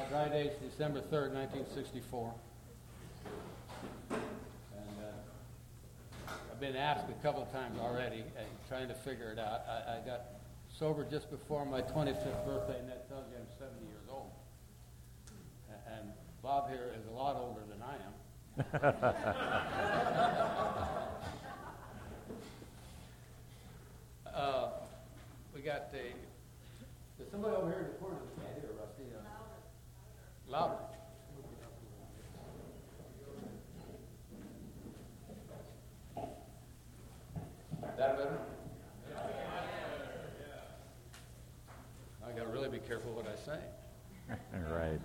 Friday, December 3rd, 1964. And I've been asked a couple of times already, trying to figure it out. I got sober just before my 25th birthday, and that tells you I'm 70 years old. And Bob here is a lot older than I am. We got there's somebody over here in the corner that can't hear, Rusty. Louder. That better? I got to really be careful what I say. Right.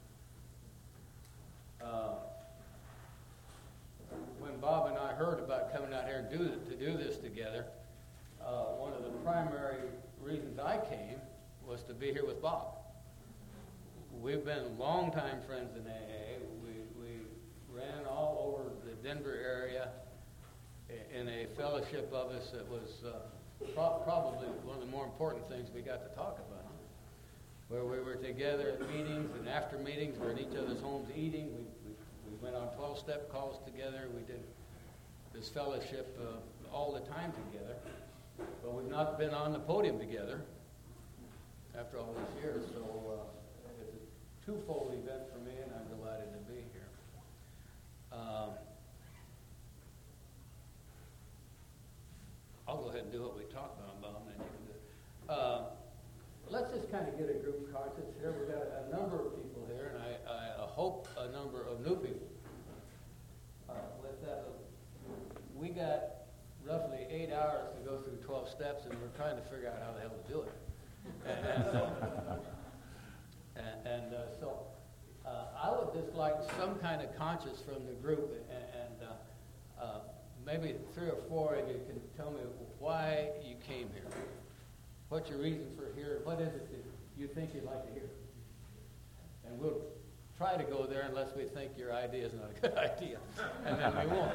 When Bob and I heard about coming out here and do this together, one of the primary reasons I came was to be here with Bob. We've been longtime friends in AA. We ran all over the Denver area in a fellowship of us that was probably one of the more important things we got to talk about, where we were together at meetings and after meetings. We're in each other's homes eating. We went on 12-step calls together. We did this fellowship all the time together. But we've not been on the podium together after all these years. So it's a twofold event for me, and I'm delighted to be here. I'll go ahead and do what we talked about, Bob, and then you can do it. Let's just kind of get a group conscious here. We've got a number of people here, and I hope a number of new people. With that, we got roughly 8 hours to go through 12 steps, and we're trying to figure out how the hell to do it. So I would just like some kind of conscience from the group, and maybe 3 or 4 of you can tell me why you came here. What's your reason for here? What is it that you think you'd like to hear? And we'll try to go there unless we think your idea is not a good idea, and then we won't.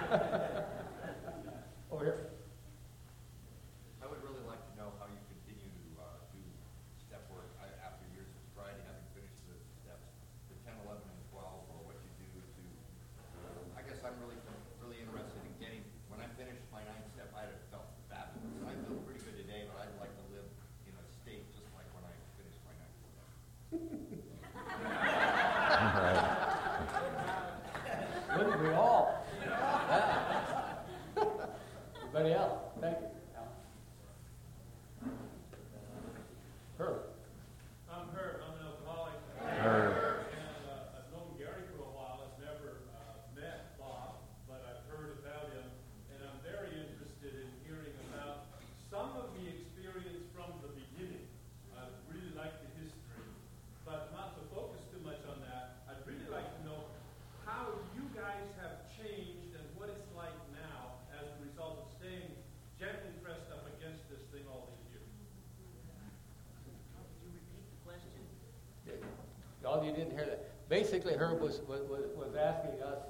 Over here. I would really like to know how you continue to do step work after years of sobriety, having finished the steps, the 10, 11, and 12, or what you do to. I guess I'm really interested in getting. When I finished my 9th step, I felt fabulous. I feel pretty good today, but I'd like to live in a state just like when I finished my 9th step. Wouldn't we all? Yeah. Anybody else? Thank you. Herb. I'm Herb. I'm an alcoholic. Herb. And I've known Gary for a while. I've never met Bob, but I've heard about him. And I'm very interested in hearing about some of the experience from the beginning. I really like the history, but not to focus too much on that. I'd really like to know how you guys have changed and what it's like now as a result of staying gently pressed up against this thing all these years. Could you repeat the question? All of you didn't hear that. Basically, Herb was asking us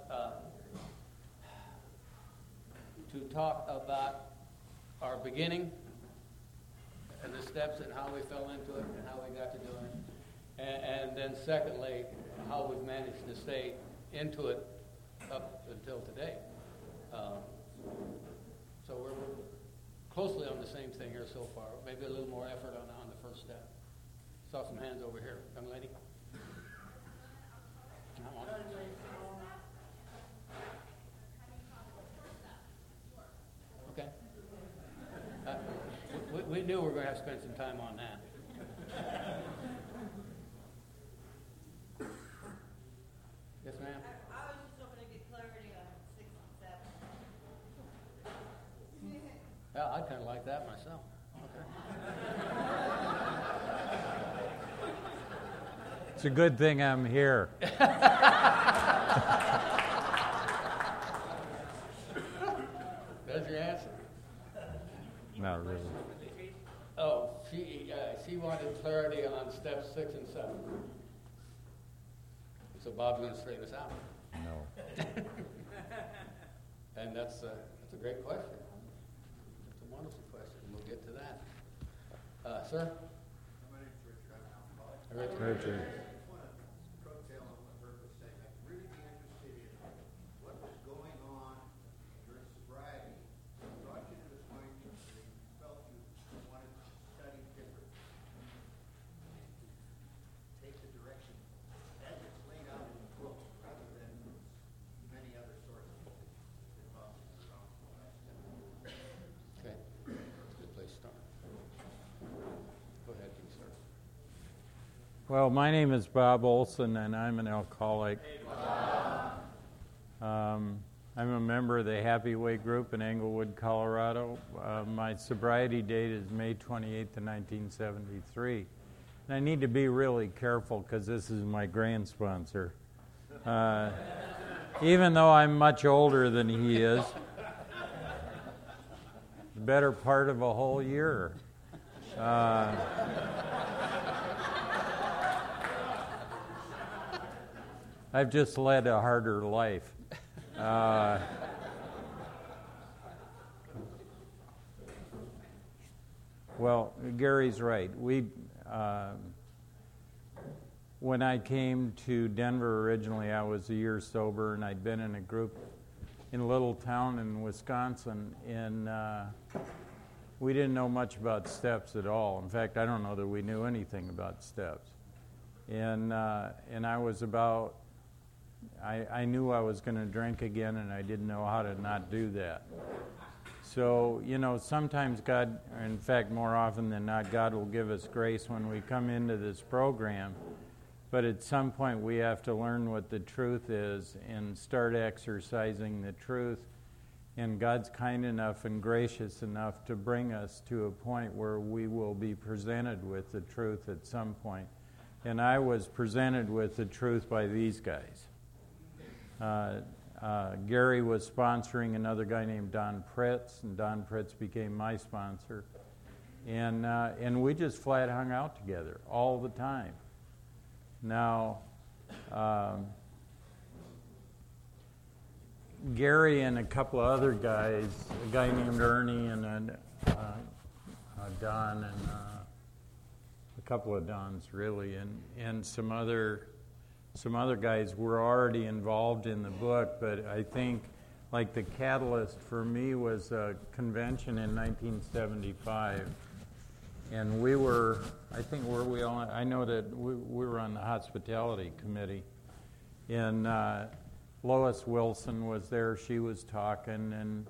to talk about our beginning and the steps and how we fell into it and how we got to doing it. And then secondly, how we've managed to stay into it up until today. So we're closely on the same thing here so far. Maybe a little more effort on the first step. Saw some hands over here. Young lady. Come on. Okay. We knew we were going to have to spend some time on that. Yes, ma'am. I was just hoping to get clarity on 6 and 7. Yeah, I'd kind of like that myself. Okay. It's a good thing I'm here. That's your answer. Not really. Oh, she wanted clarity on steps 6 and 7. So Bob's going to straighten us out. No. And that's a great question. It's a wonderful question. We'll get to that. Sir? My name's Richard. I'm an alcoholic. Richard. I just want to Well, my name is Bob Olson, and I'm an alcoholic. I'm a member of the Happy Way group in Englewood, Colorado. My sobriety date is May 28th of 1973. And I need to be really careful because this is my grand sponsor. Even though I'm much older than he is, the better part of a whole year. I've just led a harder life. Well, Gary's right. When I came to Denver originally, I was a year sober, and I'd been in a group in a little town in Wisconsin, and we didn't know much about steps at all. In fact, I don't know that we knew anything about steps. And I was about, I knew I was going to drink again, and I didn't know how to not do that. So, sometimes God, in fact, more often than not, God will give us grace when we come into this program. But at some point, we have to learn what the truth is and start exercising the truth. And God's kind enough and gracious enough to bring us to a point where we will be presented with the truth at some point. And I was presented with the truth by these guys. Gary was sponsoring another guy named Don Pritz, and Don Pritz became my sponsor. And we just flat hung out together all the time. Now, Gary and a couple of other guys, a guy named Ernie and Don and a couple of Dons really, and some other guys were already involved in the book, but I think like the catalyst for me was a convention in 1975. And we were, I think, were we all, I know that we were on the hospitality committee. And Lois Wilson was there, she was talking,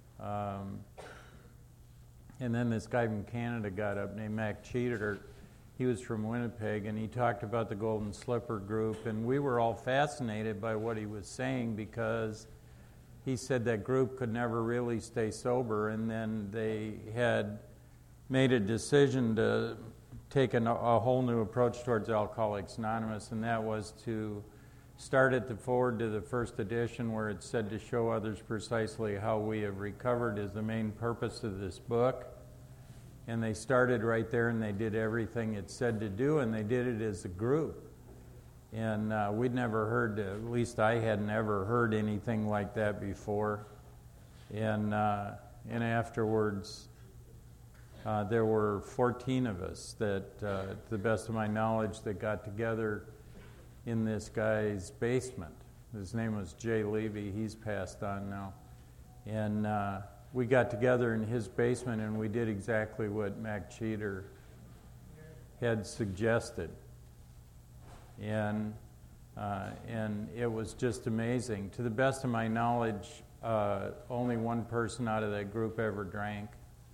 and then this guy from Canada got up named Mac Cheater. He was from Winnipeg, and he talked about the Golden Slipper group, and we were all fascinated by what he was saying because he said that group could never really stay sober, and then they had made a decision to take a whole new approach towards Alcoholics Anonymous, and that was to start at the forward to the first edition where it said to show others precisely how we have recovered is the main purpose of this book. And they started right there, and they did everything it said to do, and they did it as a group. And we'd never heard, at least I hadn't ever heard anything like that before. And afterwards, there were 14 of us that, to the best of my knowledge, that got together in this guy's basement. His name was Jay Levy. He's passed on now. And we got together in his basement, and we did exactly what Mac Cheater had suggested. And it was just amazing. To the best of my knowledge, only one person out of that group ever drank.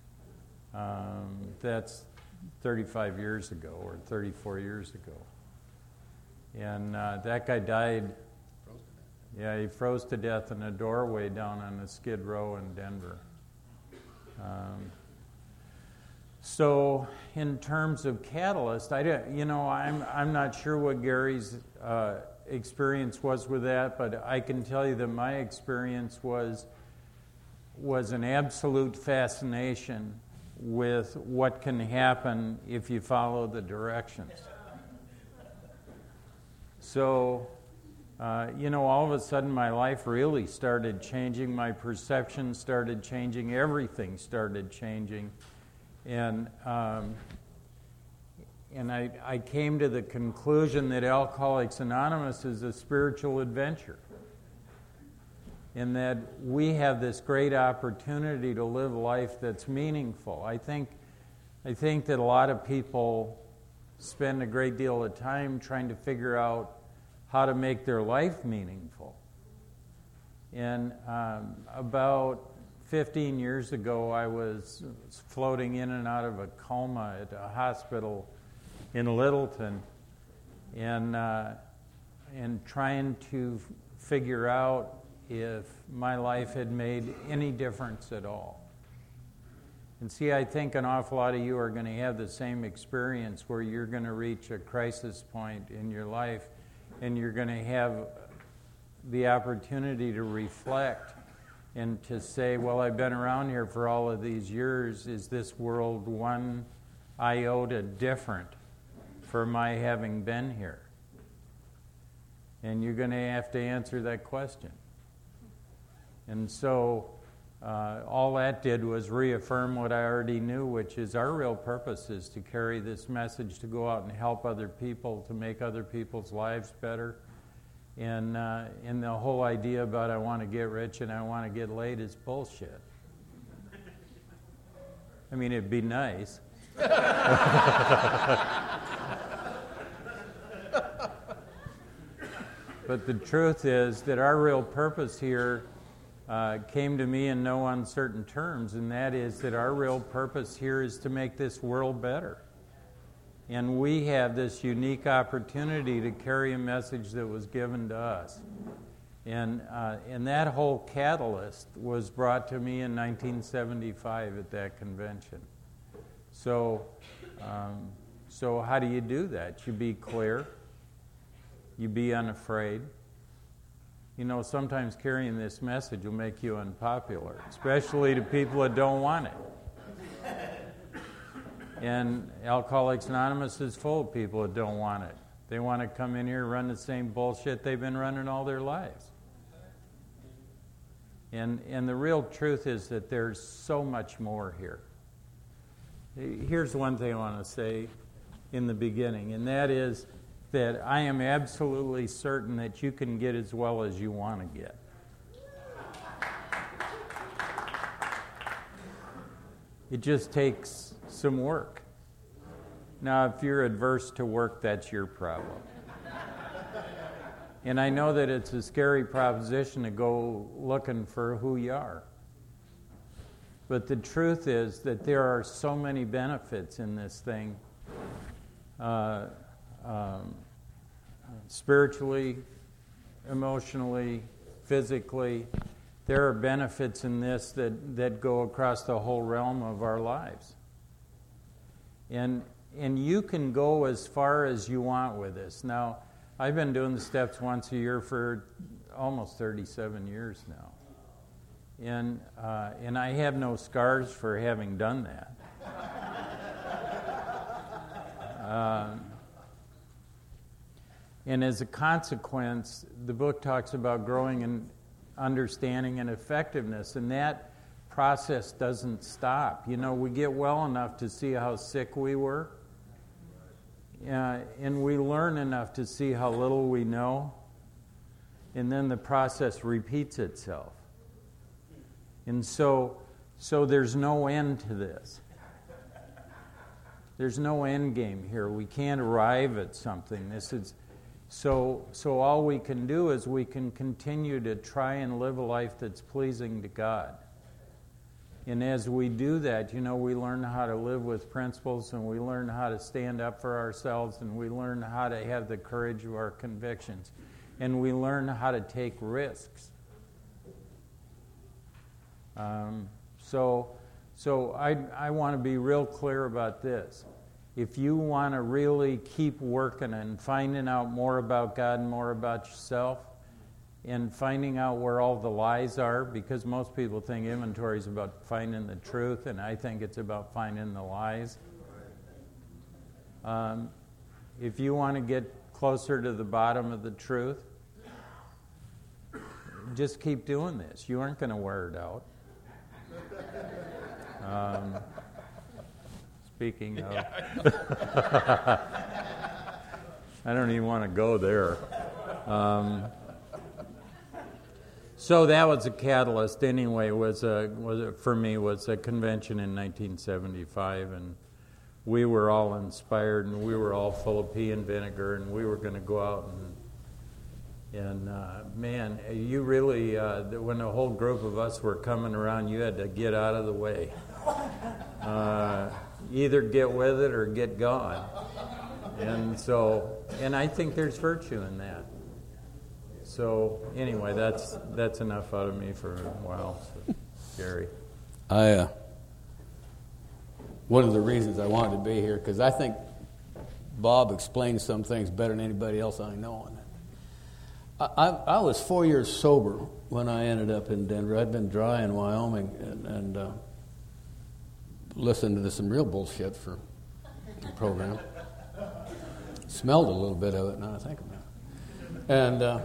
That's 35 years ago or 34 years ago. And that guy died. Yeah, he froze to death in a doorway down on the Skid Row in Denver. So, in terms of catalyst, I'm not sure what Gary's experience was with that, but I can tell you that my experience was an absolute fascination with what can happen if you follow the directions. So, all of a sudden my life really started changing. My perception started changing. Everything started changing. And I came to the conclusion that Alcoholics Anonymous is a spiritual adventure. In that we have this great opportunity to live life that's meaningful. I think that a lot of people spend a great deal of time trying to figure out how to make their life meaningful. And about 15 years ago, I was floating in and out of a coma at a hospital in Littleton, and trying to figure out if my life had made any difference at all. And see, I think an awful lot of you are going to have the same experience where you're going to reach a crisis point in your life and you're going to have the opportunity to reflect and to say, well, I've been around here for all of these years. Is this world one iota different for my having been here? And you're going to have to answer that question. And so all that did was reaffirm what I already knew, which is our real purpose is to carry this message, to go out and help other people, to make other people's lives better. And the whole idea about I want to get rich and I want to get laid is bullshit. I mean, it'd be nice. But the truth is that our real purpose here came to me in no uncertain terms, and that is that our real purpose here is to make this world better. And we have this unique opportunity to carry a message that was given to us. And that whole catalyst was brought to me in 1975 at that convention. So how do you do that? You be clear. You be unafraid. You know, sometimes carrying this message will make you unpopular, especially to people that don't want it. And Alcoholics Anonymous is full of people that don't want it. They want to come in here and run the same bullshit they've been running all their lives. And the real truth is that there's so much more here. Here's one thing I want to say in the beginning, and that is that I am absolutely certain that you can get as well as you want to get. It just takes some work. Now, if you're adverse to work, that's your problem. And I know that it's a scary proposition to go looking for who you are. But the truth is that there are so many benefits in this thing. Spiritually, emotionally, physically, there are benefits in this that go across the whole realm of our lives. And you can go as far as you want with this. Now, I've been doing the steps once a year for almost 37 years now. And I have no scars for having done that. And as a consequence, the book talks about growing in understanding and effectiveness, and that process doesn't stop. You know, we get well enough to see how sick we were, and we learn enough to see how little we know, and then the process repeats itself. And so there's no end to this. There's no end game here. We can't arrive at something. This is so all we can do is we can continue to try and live a life that's pleasing to God. And as we do that, you know, we learn how to live with principles, and we learn how to stand up for ourselves, and we learn how to have the courage of our convictions, and we learn how to take risks. So I want to be real clear about this. If you want to really keep working and finding out more about God and more about yourself, and finding out where all the lies are, because most people think inventory is about finding the truth, and I think it's about finding the lies. If you want to get closer to the bottom of the truth, just keep doing this. You aren't going to wear it out. Speaking of, I don't even want to go there. So that was a catalyst anyway, for me was a convention in 1975, and we were all inspired, and we were all full of pea and vinegar, and we were going to go out and man, you really, when a whole group of us were coming around, you had to get out of the way. Either get with it or get gone. And I think there's virtue in that. So anyway, that's enough out of me for a while. So, Gary. One of the reasons I wanted to be here, because I think Bob explains some things better than anybody else I know. I was 4 years sober when I ended up in Denver. I'd been dry in Wyoming and listened to some real bullshit for the program. Smelled a little bit of it now I think about it. And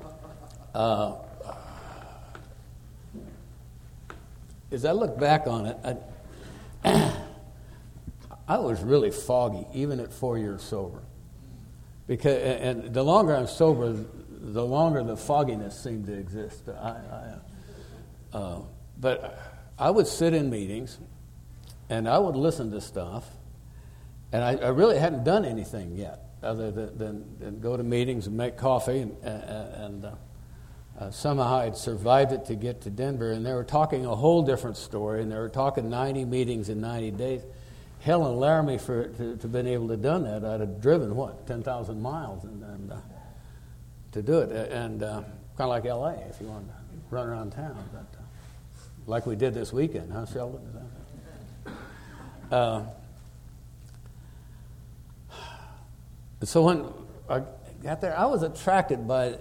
as I look back on it, I was really foggy, even at 4 years sober. And the longer I'm sober, the longer the fogginess seemed to exist. But I would sit in meetings, and I would listen to stuff, and I really hadn't done anything yet, other than go to meetings and make coffee, and somehow I'd survived it to get to Denver, and they were talking a whole different story, and they were talking 90 meetings in 90 days. Helen Laramie, to have been able to have done that, I'd have driven, 10,000 miles and to do it. And kind of like L.A., if you want to run around town. But, like we did this weekend, huh, Sheldon? So when I got there, I was attracted by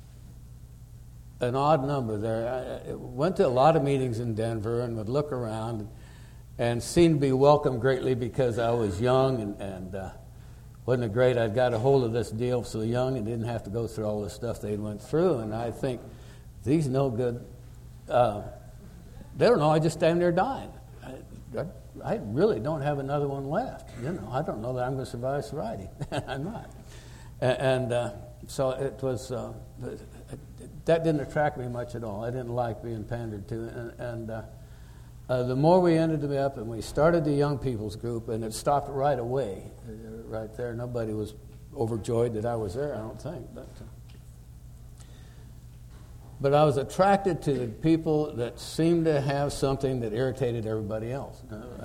an odd number there. I went to a lot of meetings in Denver and would look around and seemed to be welcomed greatly because I was young and wasn't it great I'd got a hold of this deal so young and didn't have to go through all the stuff they went through. And I think, these no good, they don't know, I just stand there dying. I really don't have another one left. I don't know that I'm going to survive sobriety. I'm not. And so it was, that didn't attract me much at all. I didn't like being pandered to. And the more we ended up, and we started the young people's group, and it stopped right away, right there. Nobody was overjoyed that I was there, I don't think. But I was attracted to the people that seemed to have something that irritated everybody else.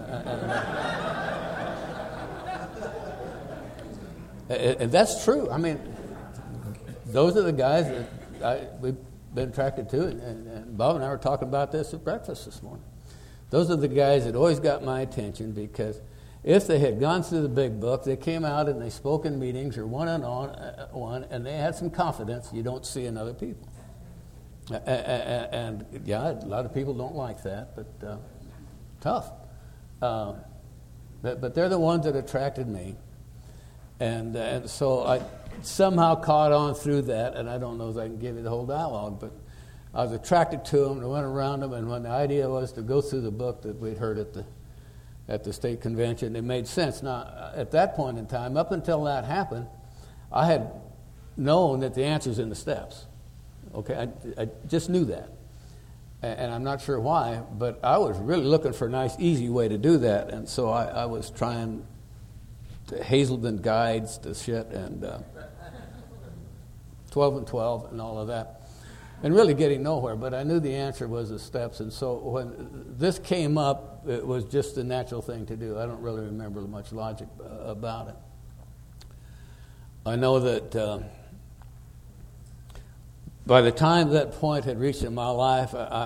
And that's true. I mean, those are the guys that we've been attracted to, and Bob and I were talking about this at breakfast this morning. Those are the guys that always got my attention, because if they had gone through the big book, they came out and they spoke in meetings or one-on-one, and they had some confidence you don't see in other people. And yeah, a lot of people don't like that, but tough. But they're the ones that attracted me. And so I somehow caught on through that, and I don't know if I can give you the whole dialogue, but I was attracted to them, and I went around them, and when the idea was to go through the book that we'd heard at the state convention, it made sense. Now, at that point in time, up until that happened, I had known that the answer's in the steps. Okay, I just knew that. And I'm not sure why, but I was really looking for a nice, easy way to do that, and so I was trying Hazelden guides to shit, and 12 and 12 and all of that. And really getting nowhere, but I knew the answer was the steps. And so when this came up, it was just the natural thing to do. I don't really remember much logic about it. I know that by the time that point had reached in my life,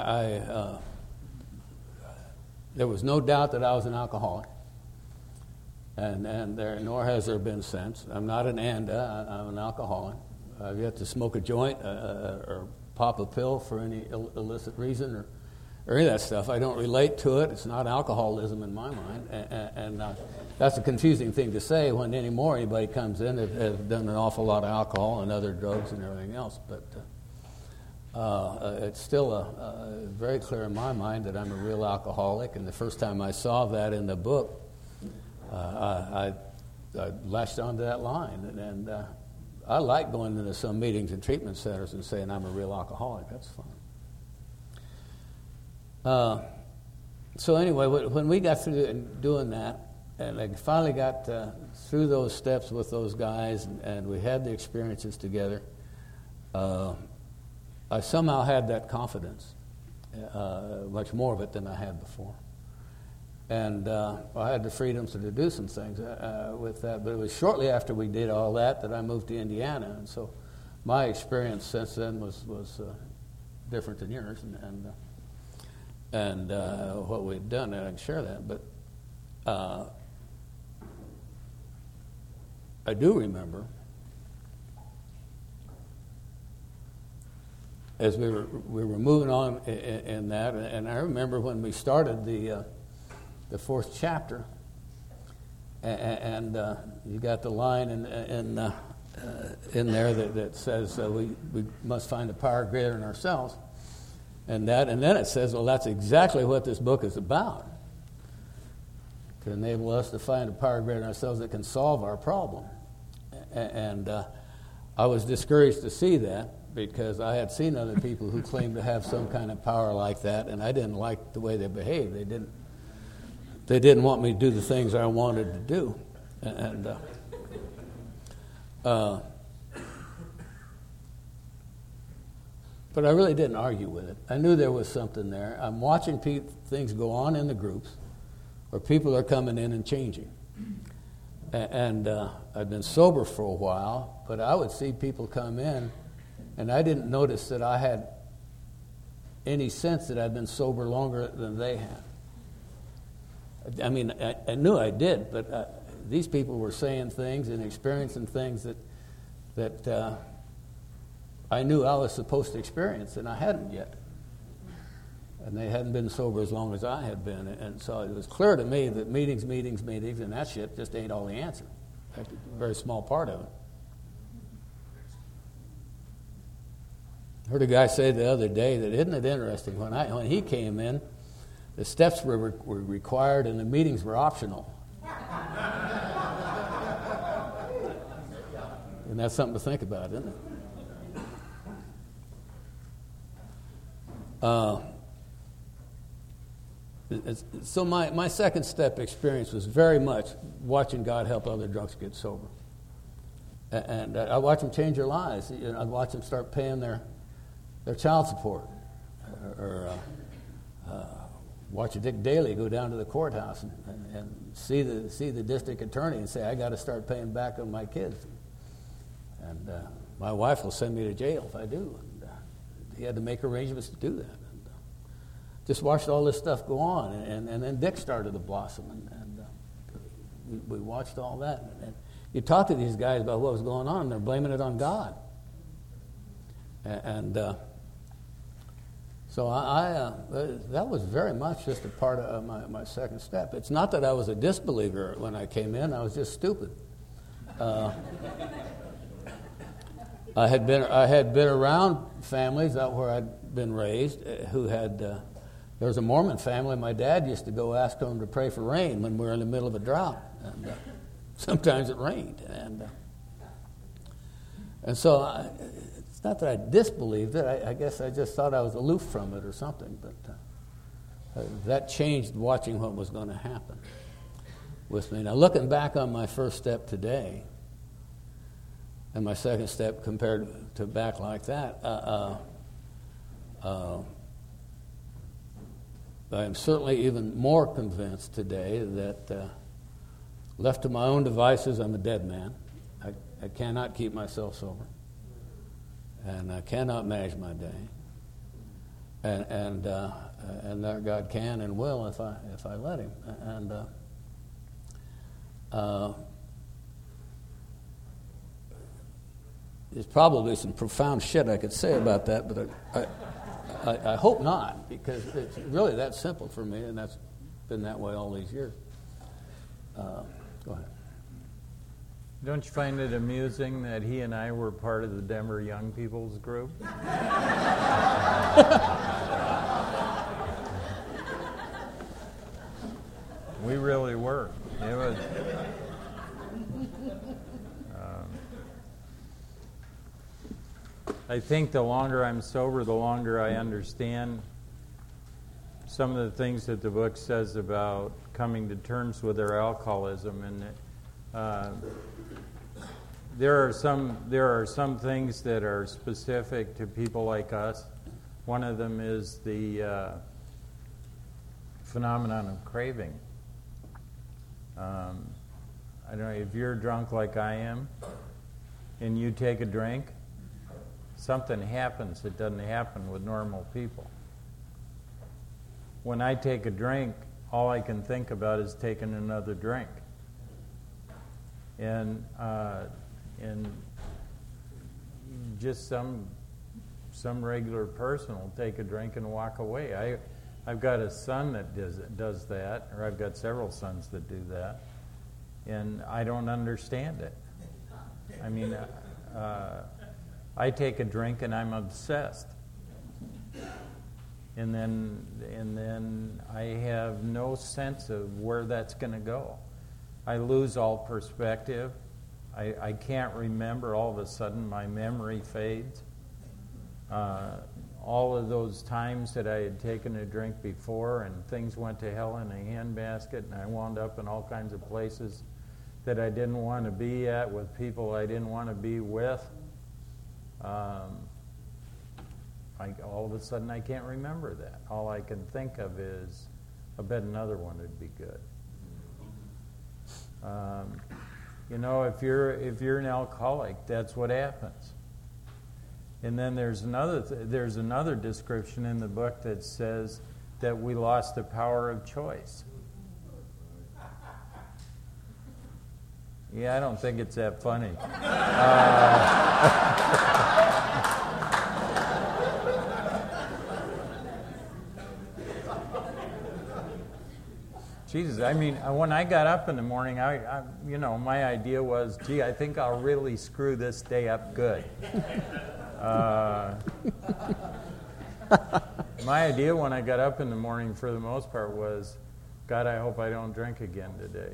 there was no doubt that I was an alcoholic. And nor has there been since. I'm not an ANDA, I'm an alcoholic. I've yet to smoke a joint or pop a pill for any illicit reason or any of that stuff. I don't relate to it. It's not alcoholism in my mind. And that's a confusing thing to say when anybody comes in that has done an awful lot of alcohol and other drugs and everything else. But it's still very clear in my mind that I'm a real alcoholic. And the first time I saw that in the book, I latched onto that line. And I like going into some meetings and treatment centers and saying I'm a real alcoholic. That's fun. So anyway, when we got through doing that, and I finally got through those steps with those guys, and we had the experiences together, I somehow had that confidence, much more of it than I had before. And I had the freedoms to do some things with that. But it was shortly after we did all that I moved to Indiana. And so my experience since then was different than yours. And what we'd done, and I can share that. But I do remember, as we were moving on in that, and I remember when we started the fourth chapter, and you got the line in there that says we must find a power greater than ourselves, and then it says, well, that's exactly what this book is about, to enable us to find a power greater than ourselves that can solve our problem. And I was discouraged to see that, because I had seen other people who claimed to have some kind of power like that, and I didn't like the way they behaved. They didn't want me to do the things I wanted to do, but I really didn't argue with it. I knew there was something there. I'm watching things go on in the groups, where people are coming in and changing. And I'd been sober for a while, but I would see people come in, and I didn't notice that I had any sense that I'd been sober longer than they had. I mean, I knew I did, but these people were saying things and experiencing things that I knew I was supposed to experience, and I hadn't yet. And they hadn't been sober as long as I had been. And so it was clear to me that meetings, and that shit just ain't all the answer. That's a very small part of it. I heard a guy say the other day that, isn't it interesting, when he came in, the steps were required and the meetings were optional. And that's something to think about, isn't it? So my second step experience was very much watching God help other drunks get sober. And I watched them change their lives. I'd watch them start paying their child support, or watch Dick Daly go down to the courthouse and see the district attorney and say, I got to start paying back on my kids. And my wife will send me to jail if I do. And he had to make arrangements to do that. And just watched all this stuff go on. And then Dick started to blossom. And we watched all that. And you talk to these guys about what was going on, and they're blaming it on God. So that was very much just a part of my second step. It's not that I was a disbeliever when I came in. I was just stupid. I had been around families out where I'd been raised who had. There was a Mormon family. My dad used to go ask them to pray for rain when we were in the middle of a drought, and sometimes it rained. And so it's not that I disbelieved it. I guess I just thought I was aloof from it or something. But that changed watching what was going to happen with me. Now, looking back on my first step today and my second step compared to back like that, I am certainly even more convinced today that left to my own devices, I'm a dead man. I cannot keep myself sober, and I cannot manage my day, and that God can and will if I let Him. And there's probably some profound shit I could say about that, but I hope not, because it's really that simple for me, and that's been that way all these years. Go ahead. Don't you find it amusing that he and I were part of the Denver Young People's Group? We really were. It was. I think the longer I'm sober, the longer I understand some of the things that the book says about coming to terms with their alcoholism, and there are some things that are specific to people like us. One of them is the phenomenon of craving. I don't know, if you're drunk like I am and you take a drink, something happens that doesn't happen with normal people. When I take a drink, all I can think about is taking another drink. And just some regular person will take a drink and walk away. I've got a son that does that, or I've got several sons that do that, and I don't understand it. I mean, I take a drink and I'm obsessed, and then I have no sense of where that's going to go. I lose all perspective. I can't remember. All of a sudden, my memory fades. All of those times that I had taken a drink before and things went to hell in a handbasket, and I wound up in all kinds of places that I didn't want to be at with people I didn't want to be with. All of a sudden, I can't remember that. All I can think of is, I bet another one would be good. If you're an alcoholic, that's what happens. And then there's another description in the book that says that we lost the power of choice. Yeah, I don't think it's that funny. Jesus, I mean, when I got up in the morning, my idea was, gee, I think I'll really screw this day up good. My idea when I got up in the morning, for the most part, was, God, I hope I don't drink again today.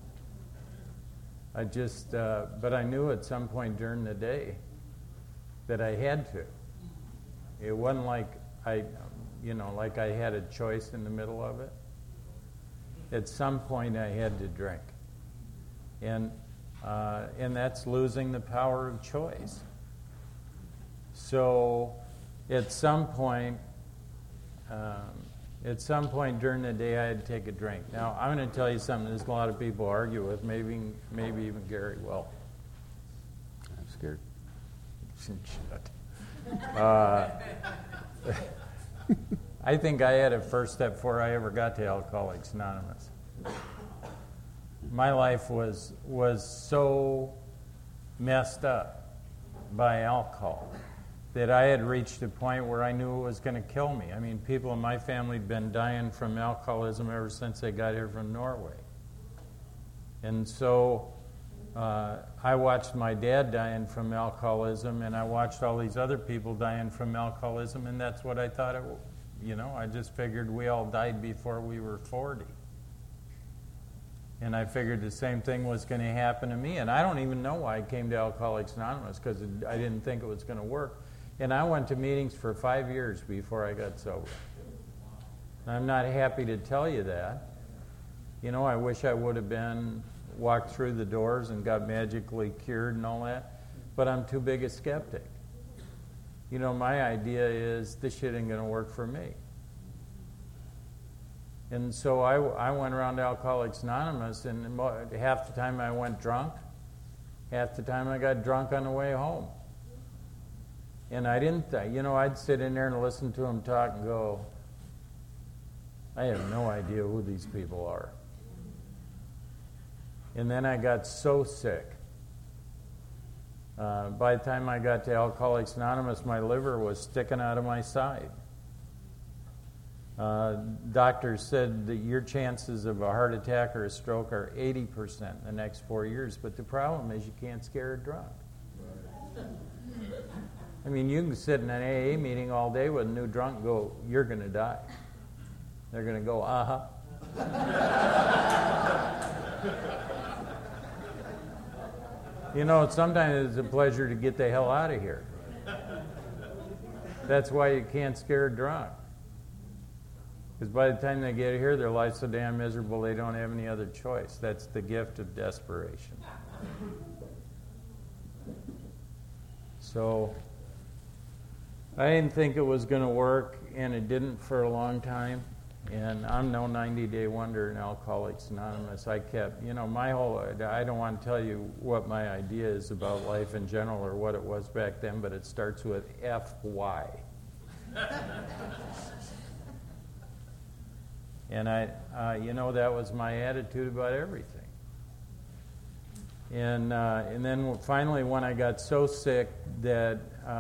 But I knew at some point during the day that I had to. It wasn't like I had a choice in the middle of it. At some point, I had to drink, and that's losing the power of choice. So, at some point during the day, I had to take a drink. Now, I'm going to tell you something. There's a lot of people argue with, maybe even Gary will. I'm scared. I think I had a first step before I ever got to Alcoholics Anonymous. My life was so messed up by alcohol that I had reached a point where I knew it was going to kill me. I mean, people in my family had been dying from alcoholism ever since they got here from Norway. And so I watched my dad dying from alcoholism, and I watched all these other people dying from alcoholism, and that's what I thought it was. I just figured we all died before we were 40. And I figured the same thing was going to happen to me. And I don't even know why I came to Alcoholics Anonymous, because I didn't think it was going to work. And I went to meetings for 5 years before I got sober. And I'm not happy to tell you that. I wish I would have walked through the doors and got magically cured and all that. But I'm too big a skeptic. My idea is this shit ain't going to work for me. And so I went around to Alcoholics Anonymous, and half the time I went drunk, half the time I got drunk on the way home. And I didn't, I'd sit in there and listen to them talk and go, I have no idea who these people are. And then I got so sick. By the time I got to Alcoholics Anonymous, my liver was sticking out of my side. Doctors said that your chances of a heart attack or a stroke are 80% in the next 4 years, but the problem is you can't scare a drunk. I mean, you can sit in an AA meeting all day with a new drunk and go, you're going to die. They're going to go, uh-huh. Sometimes it's a pleasure to get the hell out of here. That's why you can't scare a drunk. Because by the time they get here, their life's so damn miserable they don't have any other choice. That's the gift of desperation. So, I didn't think it was going to work, and it didn't for a long time. And I'm no 90-day wonder in Alcoholics Anonymous. I kept, I don't want to tell you what my idea is about life in general or what it was back then, but it starts with FY. And that was my attitude about everything. And then finally, when I got so sick that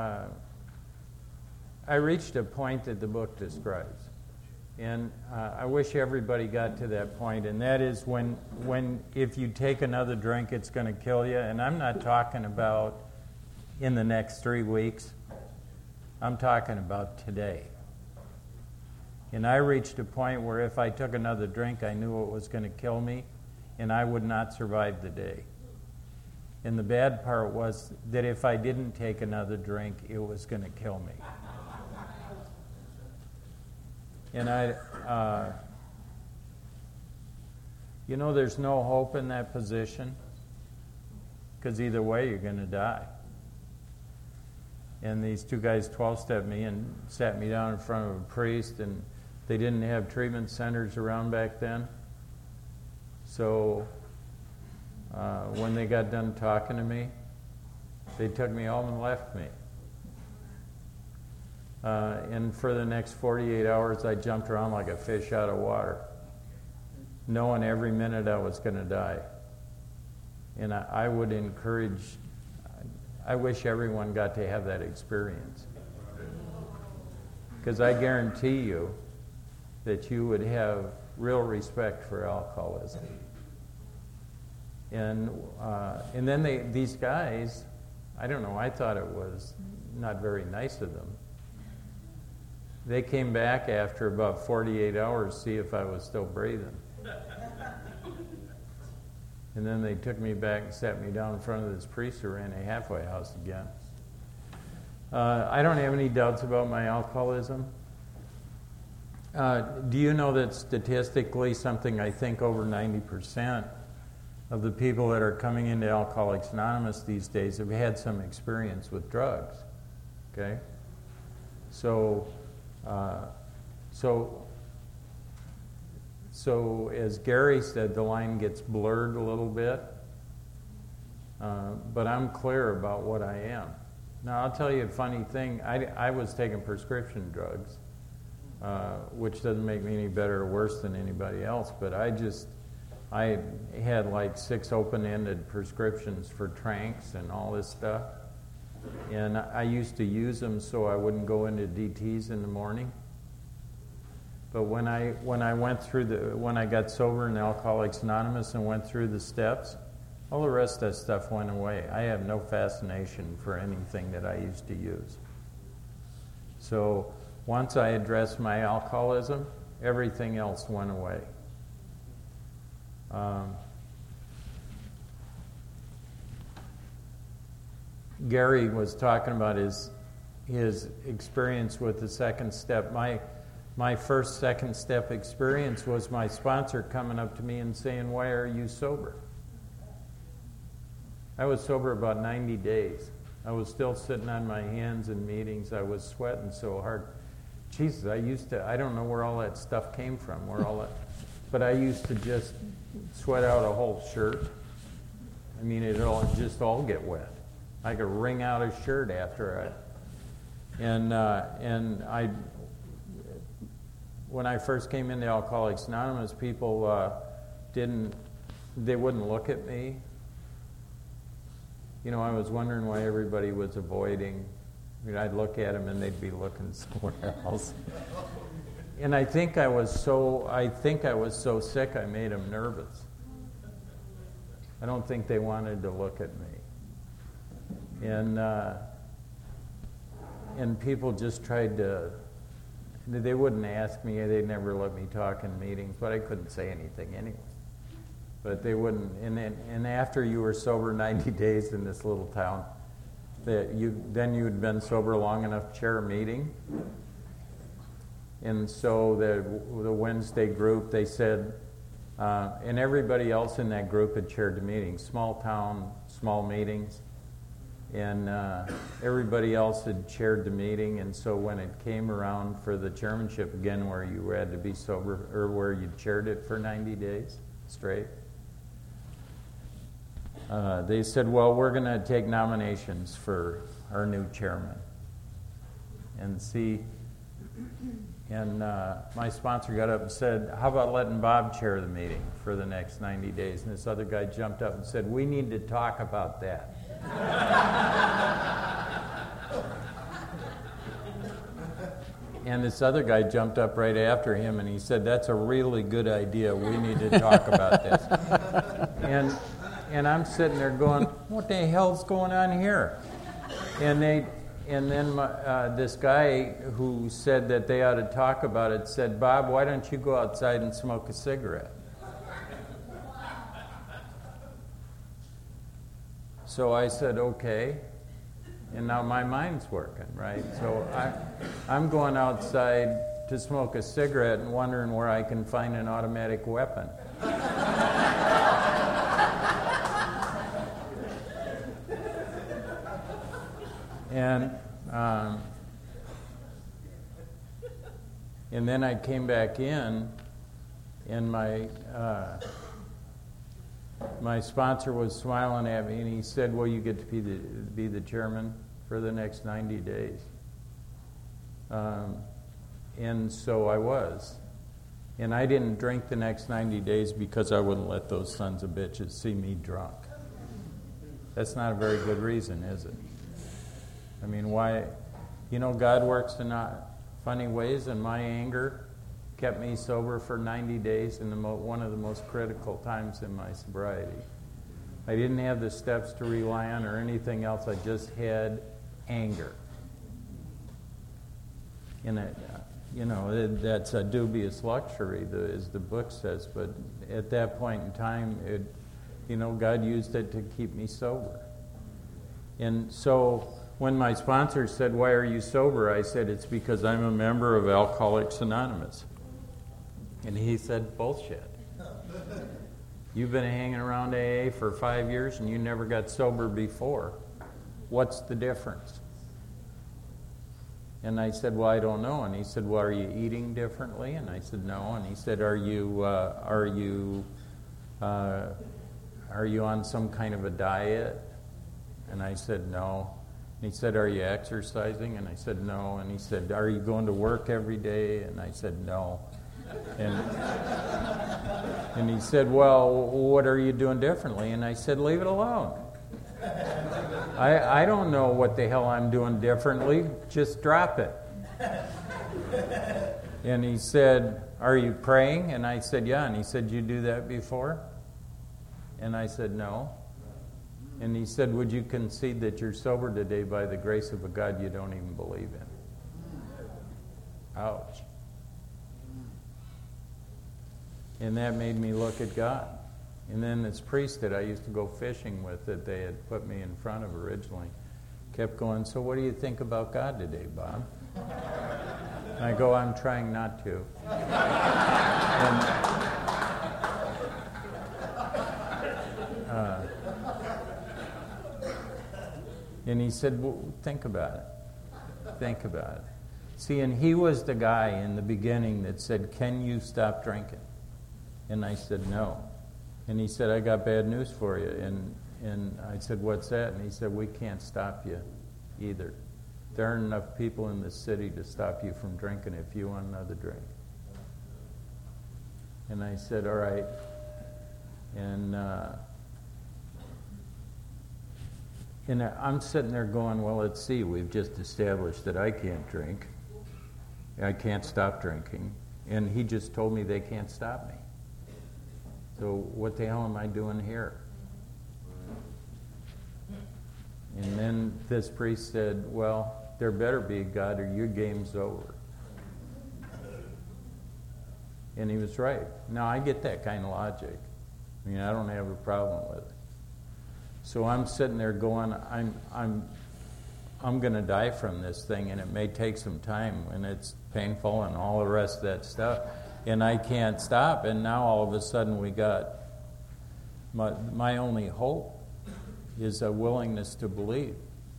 I reached a point that the book describes. And I wish everybody got to that point, and that is when if you take another drink, it's going to kill you. And I'm not talking about in the next 3 weeks. I'm talking about today. And I reached a point where if I took another drink, I knew it was going to kill me, and I would not survive the day. And the bad part was that if I didn't take another drink, it was going to kill me. And there's no hope in that position, because either way you're going to die. And these two guys 12-stepped me and sat me down in front of a priest, and they didn't have treatment centers around back then. So when they got done talking to me, they took me home and left me. And for the next 48 hours, I jumped around like a fish out of water, knowing every minute I was going to die. And I would encourage, I wish everyone got to have that experience. Because I guarantee you that you would have real respect for alcoholism. And then these guys, I don't know, I thought it was not very nice of them. They came back after about 48 hours to see if I was still breathing. And then they took me back and sat me down in front of this priest who ran a halfway house again. I don't have any doubts about my alcoholism. Do you know that statistically something I think over 90% of the people that are coming into Alcoholics Anonymous these days have had some experience with drugs? Okay? So as Gary said, the line gets blurred a little bit, but I'm clear about what I am. Now, I'll tell you a funny thing. I was taking prescription drugs, which doesn't make me any better or worse than anybody else, but I had like 6 open-ended prescriptions for Tranks and all this stuff. And I used to use them so I wouldn't go into DTs in the morning. But when I got sober in Alcoholics Anonymous and went through the steps, all the rest of that stuff went away. I have no fascination for anything that I used to use. So once I addressed my alcoholism, everything else went away. Gary was talking about his experience with the second step. My first second step experience was my sponsor coming up to me and saying, "Why are you sober?" I was sober about 90 days. I was still sitting on my hands in meetings. I was sweating so hard. Jesus, I don't know where all that stuff came from, but I used to just sweat out a whole shirt. I mean, it'd all get wet. I could wring out a shirt after when I first came into Alcoholics Anonymous, people wouldn't look at me. I was wondering why everybody was avoiding. I'd look at them and they'd be looking somewhere else. And I think I was so sick I made them nervous. I don't think they wanted to look at me. And people just tried to, they wouldn't ask me, they'd never let me talk in meetings, but I couldn't say anything anyway. But they wouldn't, and after you were sober 90 days in this little town, then you'd been sober long enough to chair a meeting. And so the Wednesday group, they said, and everybody else in that group had chaired the meeting, small town, small meetings. And everybody else had chaired the meeting, and so when it came around for the chairmanship again, where you had to be sober, or where you chaired it for 90 days straight, they said, well, we're going to take nominations for our new chairman. And my sponsor got up and said, how about letting Bob chair the meeting for the next 90 days? And this other guy jumped up and said, we need to talk about that. And this other guy jumped up right after him and he said, that's a really good idea. We need to talk about this. And I'm sitting there going, what the hell's going on here? And then this guy who said that they ought to talk about it said, Bob, why don't you go outside and smoke a cigarette? So I said, okay. And now my mind's working, right? So I'm going outside to smoke a cigarette and wondering where I can find an automatic weapon. And then I came back in, and my sponsor was smiling at me, and he said, well, you get to be the chairman for the next 90 days. And so I was. And I didn't drink the next 90 days because I wouldn't let those sons of bitches see me drunk. That's not a very good reason, is it? I mean, why? You know, God works in funny ways, and my anger kept me sober for 90 days in one of the most critical times in my sobriety. I didn't have the steps to rely on or anything else. I just had anger. And that's a dubious luxury, as the book says. But at that point in time, God used it to keep me sober. And so when my sponsor said, why are you sober? I said, it's because I'm a member of Alcoholics Anonymous. And he said, bullshit. You've been hanging around AA for 5 years and you never got sober before. What's the difference? And I said, well, I don't know. And he said, well, are you eating differently? And I said, no. And he said, are you on some kind of a diet? And I said, no. And he said, are you exercising? And I said, no. And he said, are you going to work every day? And I said, no. And he said, well, what are you doing differently? And I said, leave it alone. I don't know what the hell I'm doing differently. Just drop it. And he said, are you praying? And I said, yeah. And he said, you do that before? And I said, no. And he said, would you concede that you're sober today by the grace of a God you don't even believe in? Ouch. And that made me look at God. And then this priest that I used to go fishing with that they had put me in front of originally kept going, so what do you think about God today, Bob? And I go, I'm trying not to. And he said, well, think about it. Think about it. See, and he was the guy in the beginning that said, can you stop drinking? And I said, no. And he said, I got bad news for you. And I said, what's that? And he said, we can't stop you either. There aren't enough people in this city to stop you from drinking if you want another drink. And I said, all right. And I'm sitting there going, well, let's see. We've just established that I can't drink. I can't stop drinking. And he just told me they can't stop me. So what the hell am I doing here? And then this priest said, well, there better be a God or your game's over. And he was right. Now, I get that kind of logic. I mean, I don't have a problem with it. So I'm sitting there going, I'm going to die from this thing, and it may take some time, and it's painful and all the rest of that stuff. And I can't stop. And now all of a sudden we got my only hope is a willingness to believe.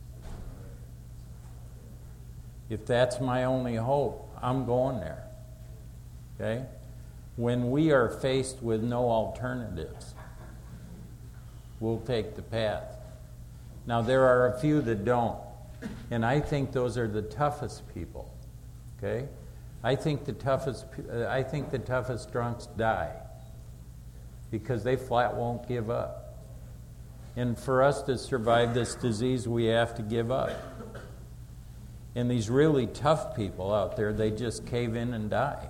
If that's my only hope, I'm going there. Okay? When we are faced with no alternatives, we'll take the path. Now, there are a few that don't, and I think those are the toughest people. Okay? I think the toughest drunks die because they flat won't give up. And for us to survive this disease, we have to give up. And these really tough people out there, they just cave in and die.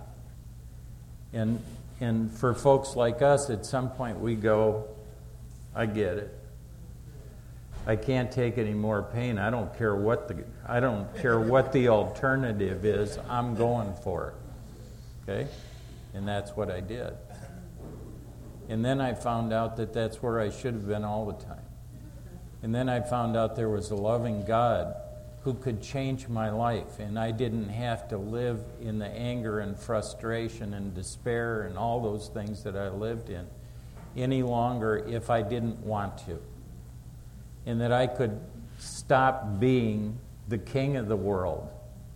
And for folks like us, at some point we go, I get it. I can't take any more pain. I don't care what the alternative is. I'm going for it. Okay? And that's what I did. And then I found out that that's where I should have been all the time. And then I found out there was a loving God who could change my life, and I didn't have to live in the anger and frustration and despair and all those things that I lived in any longer if I didn't want to. And that I could stop being the king of the world.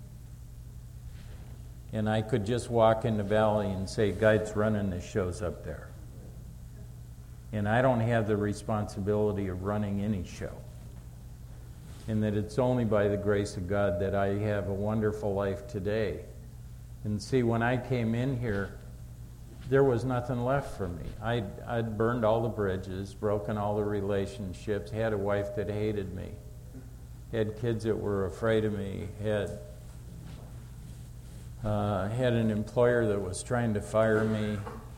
And I could just walk in the valley and say, Guy's running the shows up there. And I don't have the responsibility of running any show. And that it's only by the grace of God that I have a wonderful life today. And see, when I came in here, there was nothing left for me. I'd burned all the bridges, broken all the relationships, had a wife that hated me, had kids that were afraid of me, had an employer that was trying to fire me.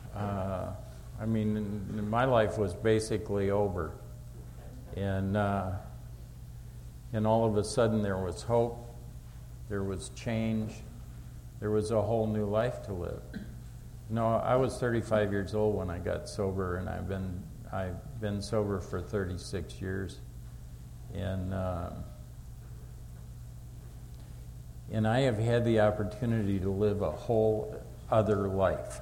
My life was basically over. And all of a sudden there was hope, there was change, there was a whole new life to live. No, I was 35 years old when I got sober, and I've been sober for 36 years, and I have had the opportunity to live a whole other life.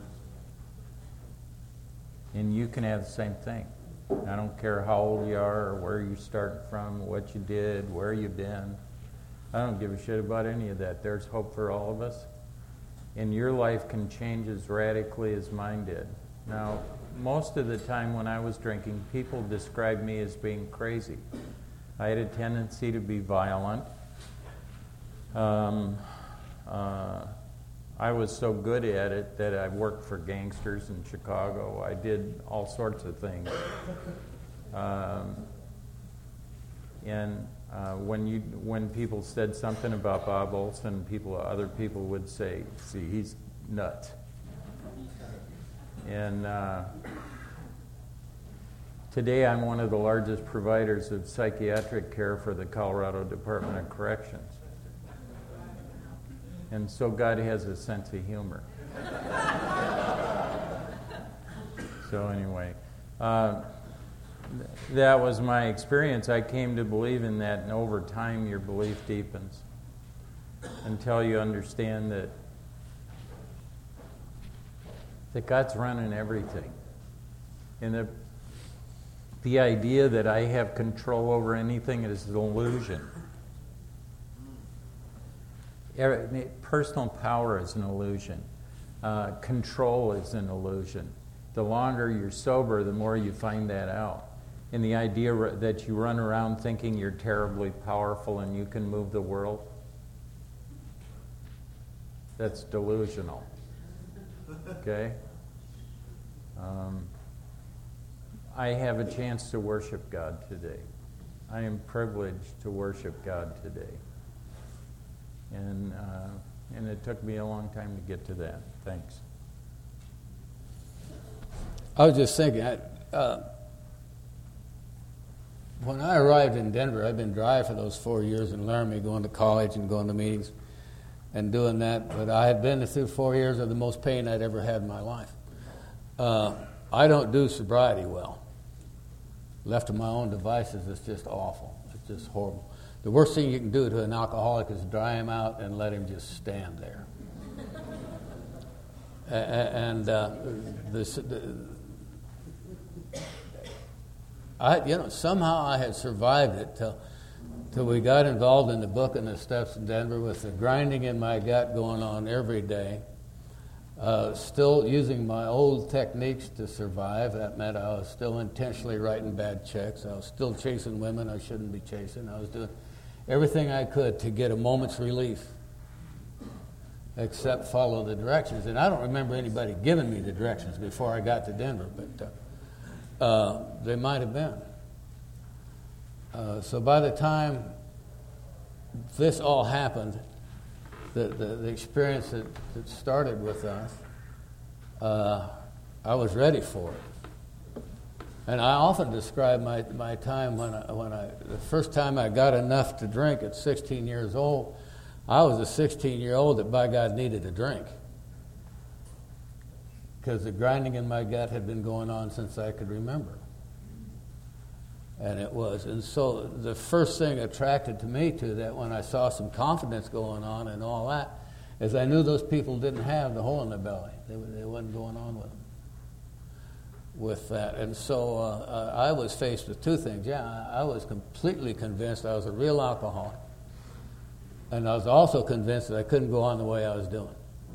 And you can have the same thing. I don't care how old you are or where you start from, what you did, where you've been. I don't give a shit about any of that. There's hope for all of us. And your life can change as radically as mine did. Now, most of the time when I was drinking, people described me as being crazy. I had a tendency to be violent. I was so good at it that I worked for gangsters in Chicago. I did all sorts of things. When people said something about Bob Olson, other people would say, "See, he's nuts." And today, I'm one of the largest providers of psychiatric care for the Colorado Department of Corrections. And so God has a sense of humor. So anyway. That was my experience. I came to believe in that, and over time your belief deepens until you understand that God's running everything. And the idea that I have control over anything is an illusion. Personal power is an illusion. Control is an illusion. The longer you're sober, the more you find that out. And the idea that you run around thinking you're terribly powerful and you can move the world, that's delusional. Okay? I have a chance to worship God today. I am privileged to worship God today. And it took me a long time to get to that. Thanks. I was just thinking, when I arrived in Denver, I'd been dry for those 4 years in Laramie, going to college and going to meetings and doing that. But I had been through 4 years of the most pain I'd ever had in my life. I don't do sobriety well. Left to my own devices, it's just awful. It's just horrible. The worst thing you can do to an alcoholic is dry him out and let him just stand there. Somehow I had survived it till till we got involved in the book and the steps in Denver with the grinding in my gut going on every day. Still using my old techniques to survive. That meant I was still intentionally writing bad checks. I was still chasing women I shouldn't be chasing. I was doing everything I could to get a moment's relief, except follow the directions. And I don't remember anybody giving me the directions before I got to Denver, but they might have been. So by the time this all happened, the experience that started with us, I was ready for it. And I often describe my time when the first time I got enough to drink at 16 years old. I was a 16-year-old that by God needed a drink, because the grinding in my gut had been going on since I could remember. And it was. And so the first thing attracted to me to that, when I saw some confidence going on and all that, is I knew those people didn't have the hole in their belly. They wasn't going on with that. And so I was faced with two things. Yeah, I was completely convinced I was a real alcoholic. And I was also convinced that I couldn't go on the way I was doing.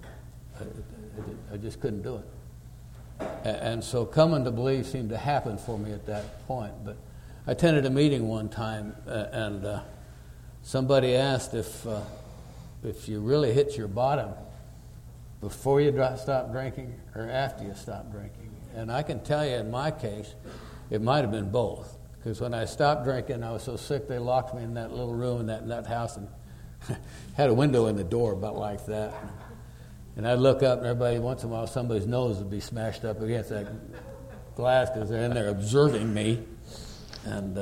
I just couldn't do it. And so coming to believe seemed to happen for me at that point. But I attended a meeting one time, and somebody asked if you really hit your bottom before you stop drinking or after you stop drinking. And I can tell you, in my case, it might have been both. Because when I stopped drinking, I was so sick they locked me in that little room in that house and had a window in the door about like that. And I'd look up, and everybody, once in a while, somebody's nose would be smashed up against that glass because they're in there observing me. And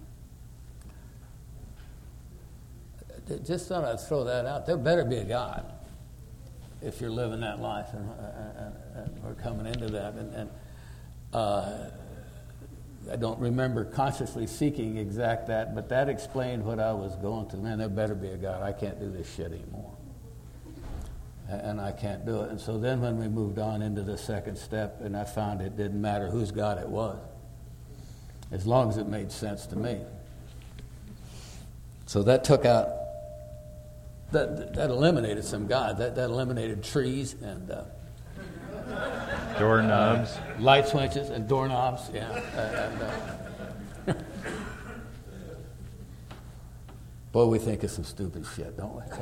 just thought I'd throw that out. There better be a God if you're living that life, and we're coming into that. And I don't remember consciously seeking exact that, but that explained what I was going through. Man, there better be a God. I can't do this shit anymore. And I can't do it. And so then when we moved on into the second step, and I found it didn't matter whose God it was, as long as it made sense to me. So that took out, that eliminated some gods. That eliminated trees and Doorknobs. Light switches and doorknobs, yeah. Boy, we think of some stupid shit, don't we?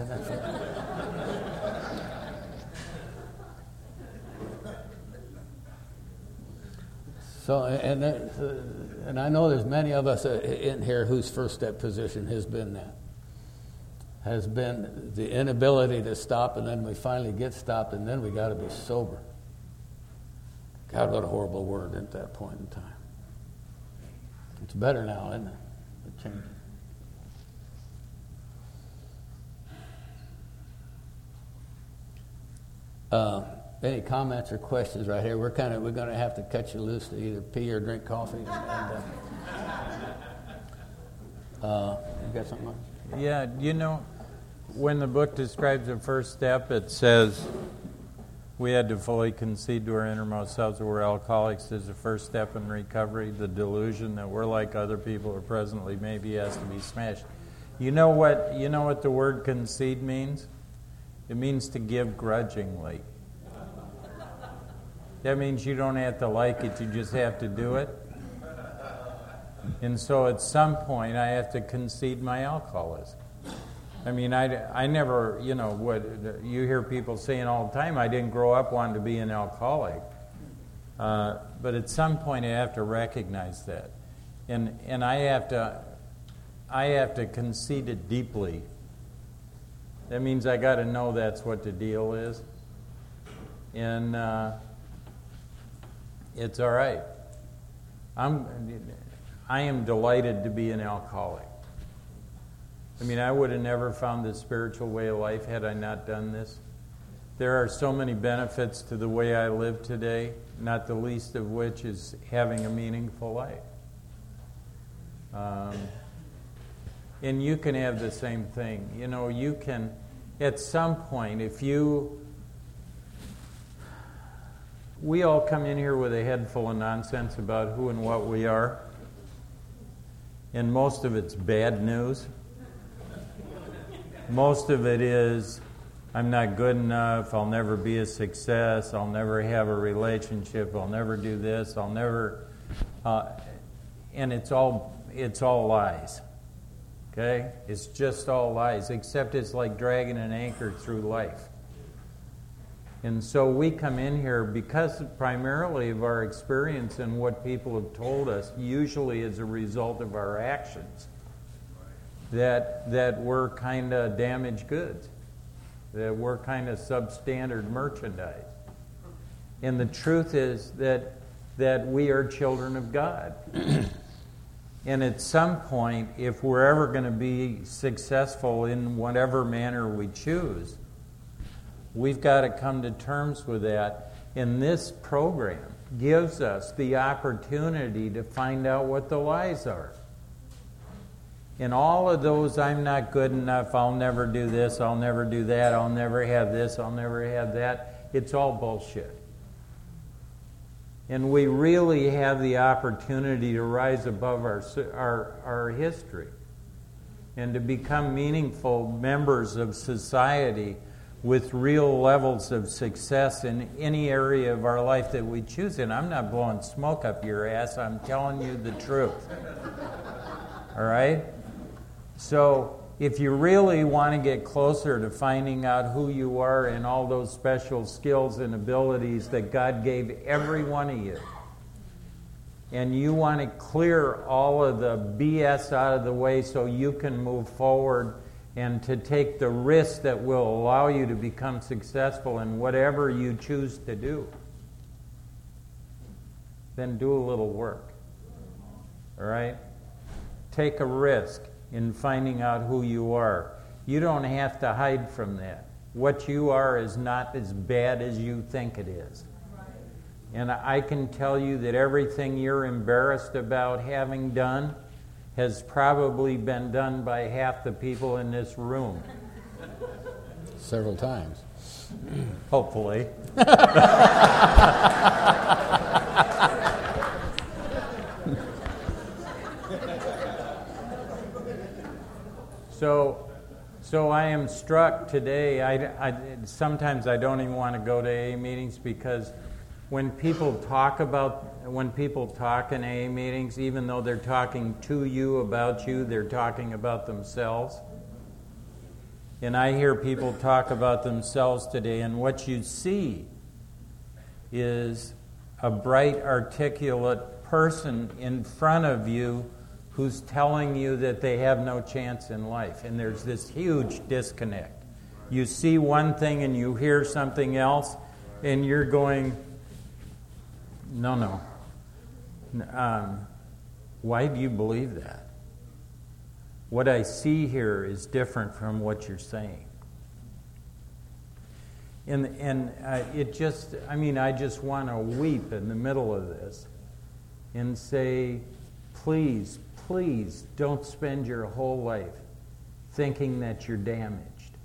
So, and I know there's many of us in here whose first step position has been that. Has been the inability to stop, and then we finally get stopped, and then we got to be sober. God, what a horrible word at that point in time. It's better now, isn't it? It changed. Any comments or questions right here? We're going to have to cut you loose to either pee or drink coffee. You got something on? Yeah, you know, when the book describes the first step, it says we had to fully concede to our innermost selves that we're alcoholics as the first step in recovery. The delusion that we're like other people or presently maybe has to be smashed. You know what the word concede means? It means to give grudgingly. That means you don't have to like it, you just have to do it. And so at some point I have to concede my alcoholism. I mean, I never, what you hear people saying all the time, I didn't grow up wanting to be an alcoholic. But at some point I have to recognize that. And I have to concede it deeply. That means I got to know that's what the deal is. And it's all right. I am delighted to be an alcoholic. I mean, I would have never found this spiritual way of life had I not done this. There are so many benefits to the way I live today, not the least of which is having a meaningful life. And you can have the same thing. You can, at some point, we all come in here with a head full of nonsense about who and what we are. and most of it's bad news. Most of it is, I'm not good enough, I'll never be a success, I'll never have a relationship, I'll never do this, I'll never... and it's all lies. Okay? It's just all lies, except it's like dragging an anchor through life. And so we come in here because primarily of our experience and what people have told us, usually as a result of our actions, that we're kind of damaged goods, that we're kind of substandard merchandise. And the truth is that we are children of God. And at some point, if we're ever going to be successful in whatever manner we choose, we've got to come to terms with that. And this program gives us the opportunity to find out what the lies are. And all of those, I'm not good enough, I'll never do this, I'll never do that, I'll never have this, I'll never have that, it's all bullshit. And we really have the opportunity to rise above our history and to become meaningful members of society with real levels of success in any area of our life that we choose. And I'm not blowing smoke up your ass, I'm telling you the truth. All right? So if you really want to get closer to finding out who you are and all those special skills and abilities that God gave every one of you, and you want to clear all of the BS out of the way so you can move forward and to take the risk that will allow you to become successful in whatever you choose to do, then do a little work. All right? Take a risk in finding out who you are. You don't have to hide from that. What you are is not as bad as you think it is. And I can tell you that everything you're embarrassed about having done has probably been done by half the people in this room. Several times. Hopefully. So I am struck today. Sometimes I don't even want to go to AA meetings because when people talk in AA meetings, even though they're talking to you about you, they're talking about themselves. And I hear people talk about themselves today, and what you see is a bright, articulate person in front of you who's telling you that they have no chance in life. And there's this huge disconnect. You see one thing and you hear something else, and you're going, no. Why do you believe that? What I see here is different from what you're saying. And it just, I just want to weep in the middle of this and say, please don't spend your whole life thinking that you're damaged.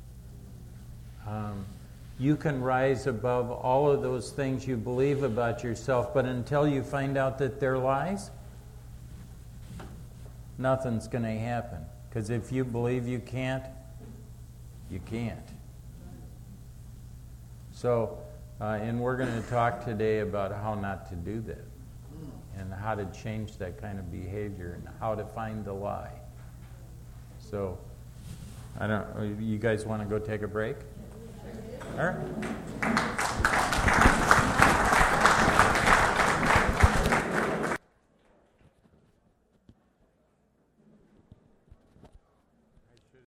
You can rise above all of those things you believe about yourself, but until you find out that they're lies, nothing's going to happen. Because if you believe you can't, you can't. So, and we're going to talk today about how not to do that, and how to change that kind of behavior, and how to find the lie. So, you guys want to go take a break? All right.